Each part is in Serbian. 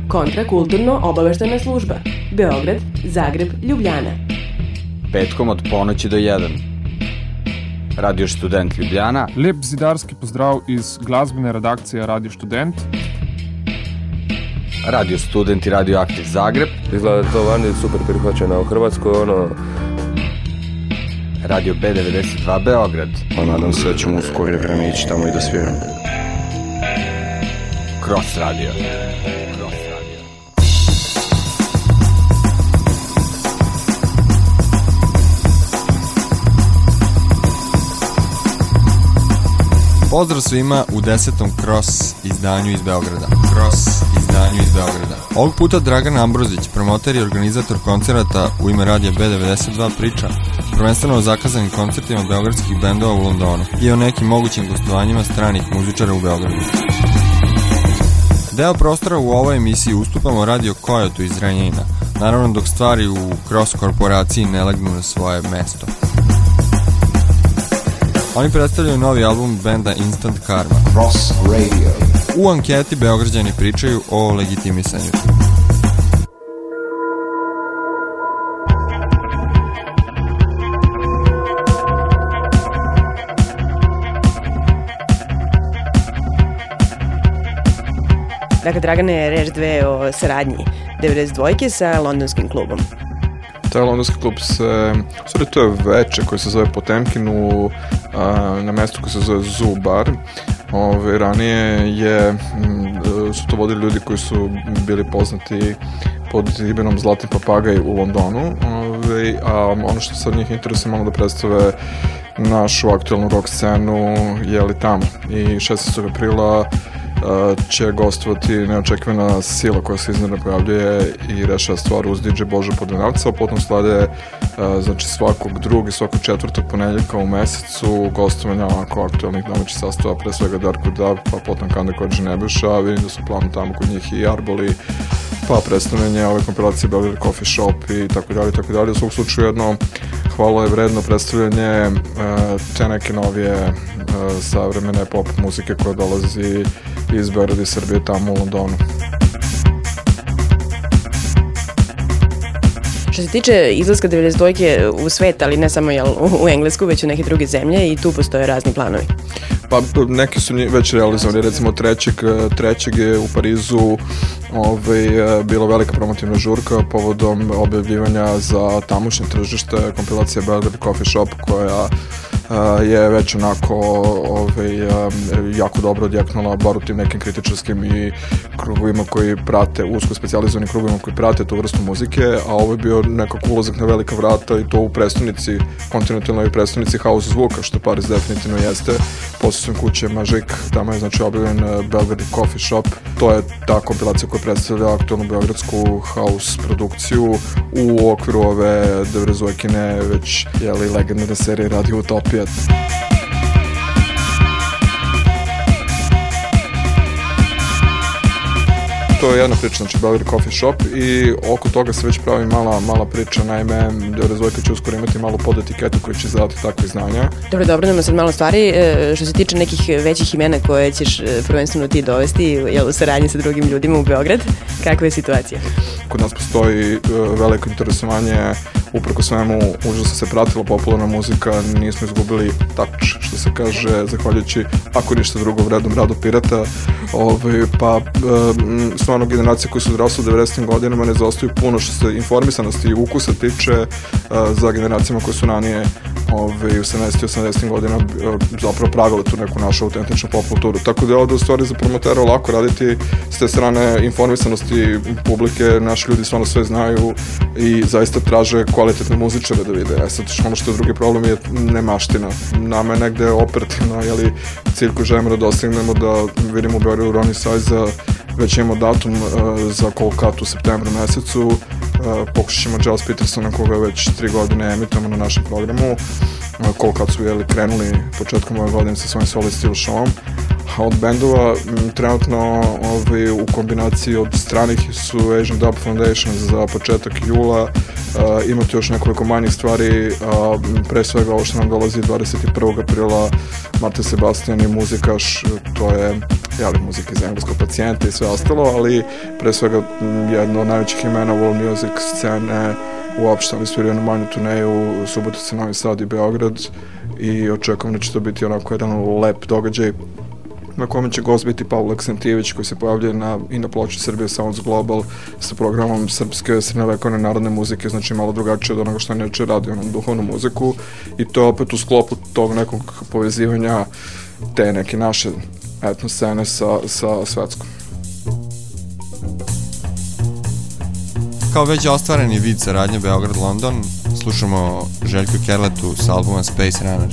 Kontrakulturno-obaveštena služba. Beograd, Zagreb, Ljubljana. Petkom od ponoći do 1. Radio Študent Ljubljana. Lep zidarski pozdrav iz glazbene redakcije Radio Študent. Radio Student i Radio Aktiv Zagreb. Izgleda da to vani super prihvaćeno u Hrvatskoj, Radio B92 Beograd. Pa nadam se da ćemo uskoro vreme ići tamo i da sviramo. Cross Radio. Pozdrav svima u 10. Cross izdanju iz Beograda. Ovog puta Dragan Ambrozić, promoter i organizator koncerata u ime Radija B92 priča prvenstveno o zakazanim koncertima beogradskih bendova u Londonu i o nekim mogućim gostovanjima stranih muzičara u Beogradu. Deo prostora u ovoj emisiji ustupamo Radio Kojotu iz Renjanina, naravno dok stvari u Cross korporaciji ne legnu na svoje mesto. Oni predstavljaju novi album benda Instant Karma. Cross Radio. U anketi Beograđani pričaju o legitimisanju. Dakle, Dragane, reč dve o saradnji 92 sa londonskim klubom. Taj londonski klub to je veče koji se zove Potemkinu, na mestu koji se zove Zoo Bar. Ranije su to vodili ljudi koji su bili poznati pod imenom Zlatni papagaj u Londonu, a ono što sad njih interesuje malo da predstave našu aktualnu rock scenu tamo. I 16. aprila će gostovati neočekivana sila koja se iznenada pojavljuje i rešava stvar uz DJ Božo Podvenavca, a potom slede svakog drugog i svakog četvrtog ponedeljka u mesecu gostovanja onako aktualnih domaćih sastava, pre svega Darko Dab, pa potom Kanda Kođe Nebojša, vidim da su planu tamo kod njih i Arboli, pa predstavljanje ove kompilacije Beograd Coffee Shop i tako dalje. U svog slučaju jedno hvalo je vredno predstavljanje te neke novije savremene pop muzike koja dolazi iz Beograda i Srbije tamo u Londonu. Što se tiče izlaska 92 u svet, ali ne samo u Englesku, već u neke druge zemlje, i tu postoje razni planovi. Pa neki su već realizovani, recimo trećeg je u Parizu bila velika promotivna žurka povodom objavljivanja za tamošnje tržište kompilacija Beograd Coffee Shop koja je već onako jako dobro odjeknula bar u tim nekim kritičarskim i krugovima koji prate, usko specijalizovanim krugovima koji prate tu vrstu muzike, a ovo je bio nekako ulazak na velika vrata i to u prestonici, kontinentalnoj prestonici house zvuka, što Pariz definitivno jeste. Poslednjom kuće Magic, tamo je objavljen Belgrade Coffee Shop, to je ta kompilacija koja predstavlja aktualnu beogradsku house produkciju u okviru ove 92-kine već legendarne serije Radio Utopija. To je jedna priča, Belgrade Coffee Shop, i oko toga se već pravi mala priča, naime, 92 će uskoro imati malu podetiketu koja će zadati takve izdanja. Dobro, nam sad malo stvari. Što se tiče nekih većih imena koje ćeš prvenstveno ti dovesti u saradnji sa drugim ljudima u Beograd, kakva je situacija? Kod nas postoji veliko interesovanje, upreko svemu, užasno se pratila popularna muzika, nismo izgubili tač, što se kaže, zahvaljujući, ako ništa drugo, vrednom radu pirata, pa stvarno generacije koje su odrasle u 90. godinama ne zaostaju puno što se informisanosti i ukusa tiče za generacijama koje su ranije u 70. i 80. godina zapravo pravile tu neku našu autentičnu pop kulturu. Tako da je ovdje u stvari za promotera lako raditi s te strane informisanosti publike, naši ljudi stvarno sve znaju i zaista traže kvalitetne muzičare da vide. Sad ono što je drugi problem je nemaština. Nama je negde operativno, cilj koji želimo da dostignemo da vidimo u Beogradu Ronnie Size, već imamo datum za Cold Cut u septembru mesecu, pokušat ćemo Giles Petersona koga već 3 godine emitujemo na našem programu. Cold Cut su krenuli početkom ove godine sa svojim solo stil showom, A od bendova trenutno u kombinaciji od stranih su Asian Dub Foundation za početak jula, imate još nekoliko manjih stvari, pre svega ovo što nam dolazi 21. aprila, Martin Sebastian i Muzikaš, to je muzika iz engleskog pacijenta i sve ostalo, ali pre svega jedno od najvećih imena world music scene uopšte. Oni sviraju na manju turneju u Subotici, Novi Sad i Beograd i očekujem da će to biti onako jedan lep događaj na kome će gost biti Pavle Aksentijević, koji se pojavlja i na ploči Srbije Sounds Global sa programom srpske srednjovekovne narodne muzike, znači malo drugačije od onoga što neče radi duhovnu muziku, i to opet u sklopu tog nekog povezivanja te neke naše etno scene sa svetskom. Kao već ostvareni vid saradnje Beograd-London, slušamo Željku Kerletu s albuma Space Runner.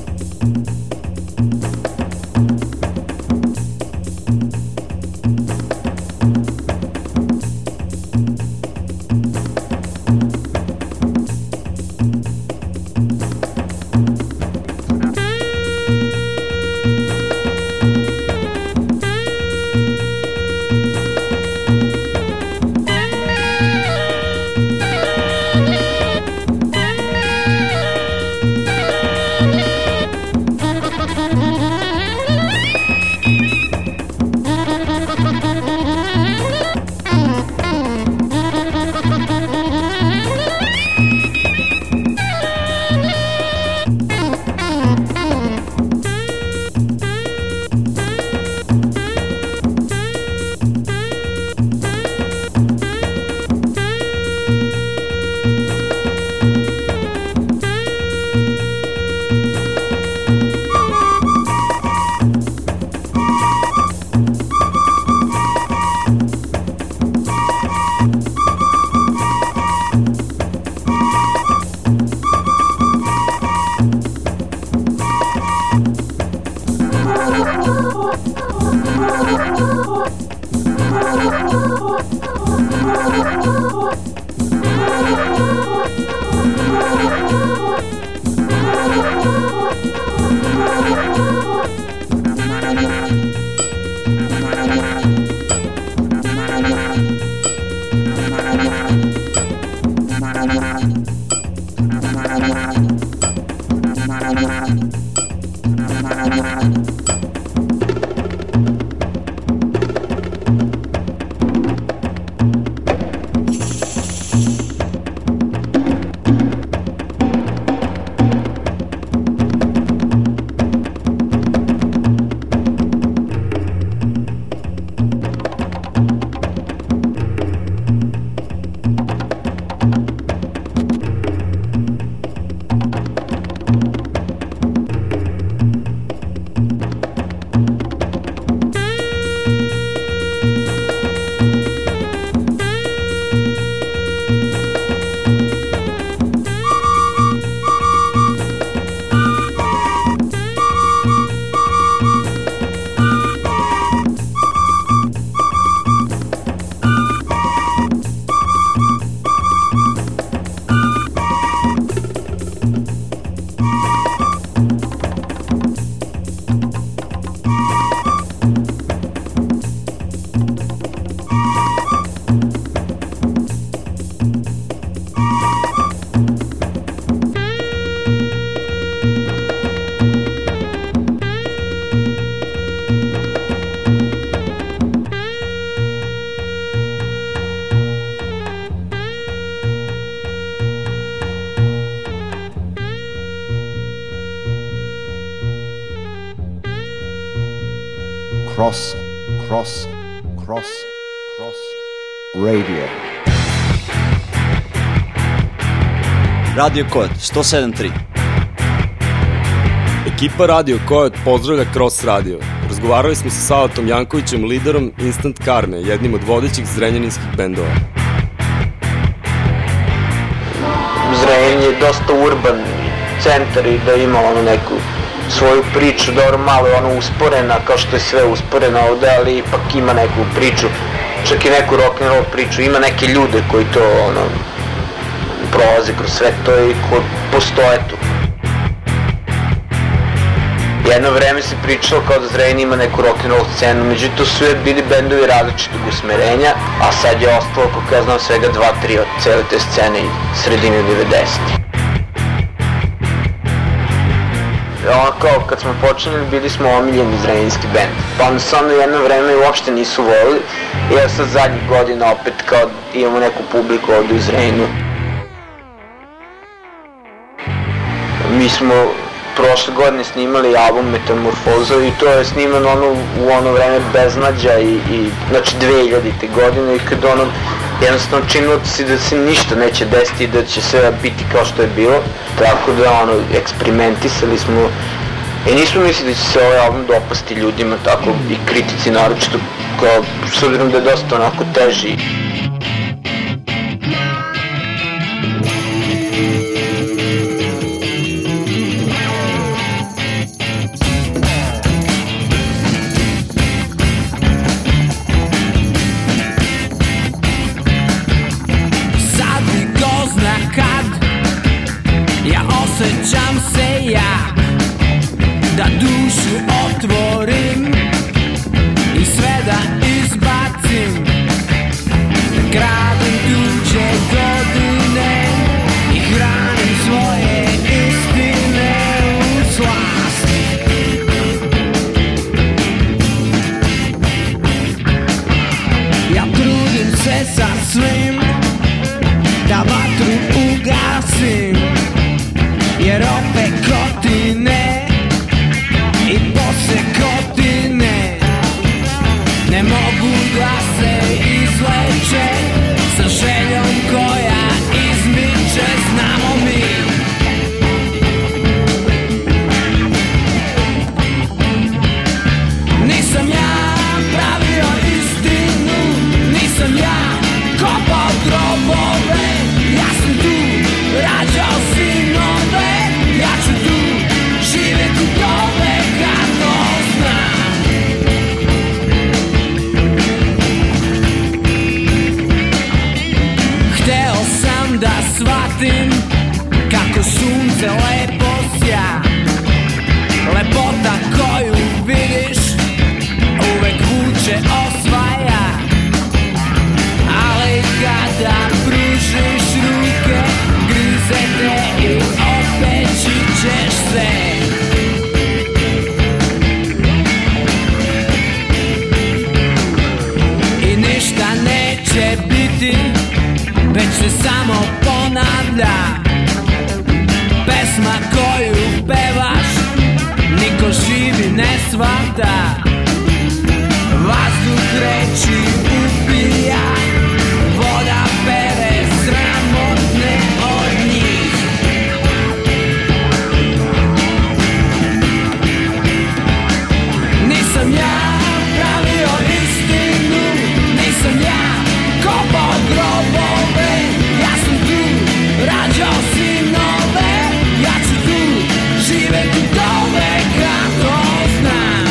Cross Radio. Radio Kod 107.3. Ekipa Radio Kod pozdravlja Cross Radio. Razgovarali smo sa Savatom Jankovićem, liderom Instant Karme, jednim od vodećih zrenjaninskih bendova. Zrenjanin je dosta urban centar i da ima neku svoju priču, dobro malo je usporena, kao što je sve usporeno ovde, ali ipak ima neku priču, čak i neku rock'n'roll priču, ima neke ljude koji to prolaze kroz sve to i koji postoje tu. Jedno vreme se pričalo kao da Zrenjanin ima neku rock'n'roll scenu, međutim to su sve bili bendovi različitog usmerenja, a sad je ostalo, kako ja znam, svega 2-3 od cele te scene i sredine 90. Ono kao, kad smo počinjeli, bili smo omiljeni zrenjaninski bend. Pa onda se ono jedno vreme uopšte nisu volili i evo sad zadnjih godina opet kao imamo neku publiku ovde u Zrenjaninu. Mi smo prošle godine snimali album Metamorfoza i to je snimano u ono vreme beznađa i znači 2000. godine i kad ono jednostavno činilo se da se ništa neće desiti i da će sve biti kao što je bilo, tako da ono eksperimentisali smo i nismo mislili da će se ovaj album dopasti ljudima, tako i kritici naročito, kao s obzirom da je dosta onako teži. Osjećam se ja da dušu otvorim i sve da izbacim. Kradem tuđe godine i hranim svoje istine u slast. Ja trudim se sa svim da vatru ugasim, jer opet kotine i posle kotine ne mogu da se izleče sa željom koja izmiče, znamo mi. Nisam ja pravio istinu, nisam ja kopao grobove, ja sam tu rađao sinove. Ja ću tu živjeti do veka, to znam. Hteo sam da shvatim kako sunce lepo sja. Lepota koju vidiš uvek vuče, osvaja. Ali kada pružiš ruke, grize te i opeći ćeš se. I ništa neće biti, već se samo ponavlja. Pesma koju pevaš, niko živi ne shvata. Vazduh reči upija, voda pere sramotne od njih. Nisam ja pravio istinu, nisam ja kopao grobove, ja sam tu rađao sinove, ja ću tu živjeti do veka, to znam.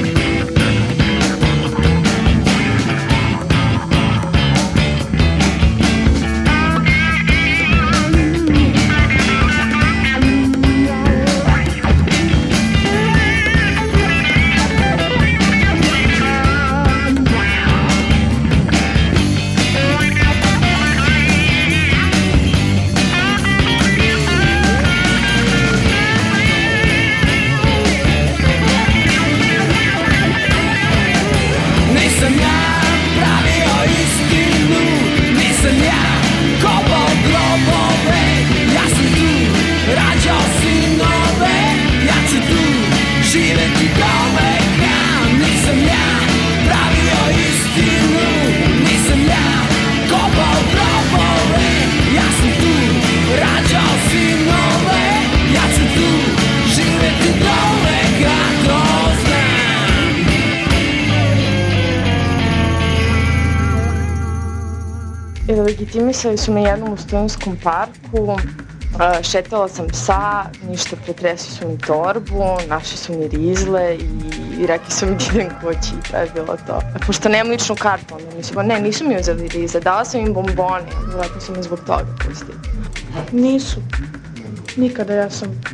Legitimisali su me jednom u Studentskom parku, šetala sam psa, ništa, pretresli su mi torbu, našli su mi rizle i rekli su mi da idem kući, to je bilo to. Pošto nemam ličnu kartu, onda mi su ne, nisu mi uzeli rizle, dala sam im bombone, vjerojatno su mi zbog toga pustili. Nisu, nikada, ja sam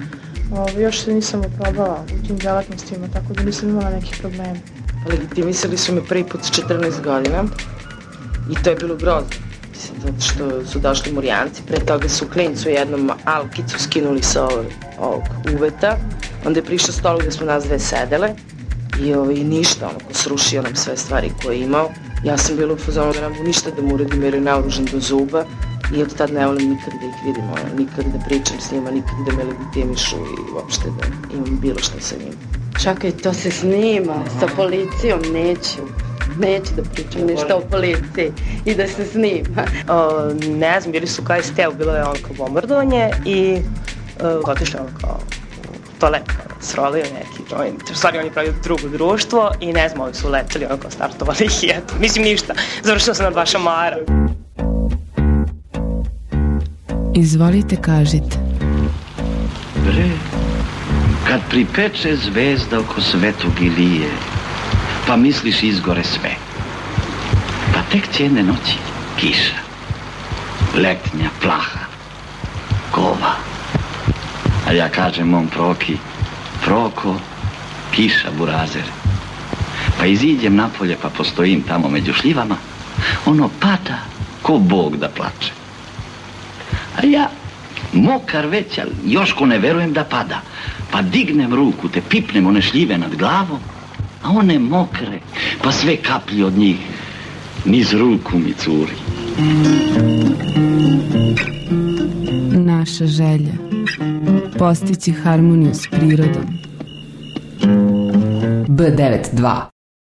Još se nisam oprobala u tim delatnostima, tako da nisam imala nekih problema. Legitimisali su me prvi put s 14 godina i to je bilo grozno. Zato što su došli Murjanci, pre toga su klincu jednom Alkicu skinuli sa ovog uveta, onda je prišao stolu gde smo nas dve sedele i ništa, onako srušio nam sve stvari koje je imao. Ja sam bila u fazonu da ne mogu ništa da mu uradim jer je naoružan do zuba i od tad ne volim nikad da ih vidim, nikad da pričam s njima, nikad da me legitimišu i uopšte da imam bilo što sa njima. Čakaj, to se snima, sa policijom neću da pričam ništa o policiji i da se snima. Ne znam, bili su kao STEU, bilo je ono kao bombardovanje i otišli ono kao u toalet, kao srolio neki, u stvari oni pravili drugo društvo i ne znam, ovi su leteli, ono kao startovali i eto, mislim ništa, završila sam na 2 šamara. Izvolite, kažite. Bre, kad pripeče zvezda oko Svetog Ilije, pa misliš izgore sve. Pa tek će jedne noći kiša, letnja plaha, kova. A ja kažem mom Proki, Proko, kiša burazer. Pa iziđem napolje pa postojim tamo među šljivama, ono pada ko Bog da plače. A ja, mokar već, ali još ko ne verujem da pada, pa dignem ruku, te pipnem one šljive nad glavom, a one mokre, pa sve kaplji od njih niz ruku mi curi. Naša želja postići harmoniju s prirodom. B92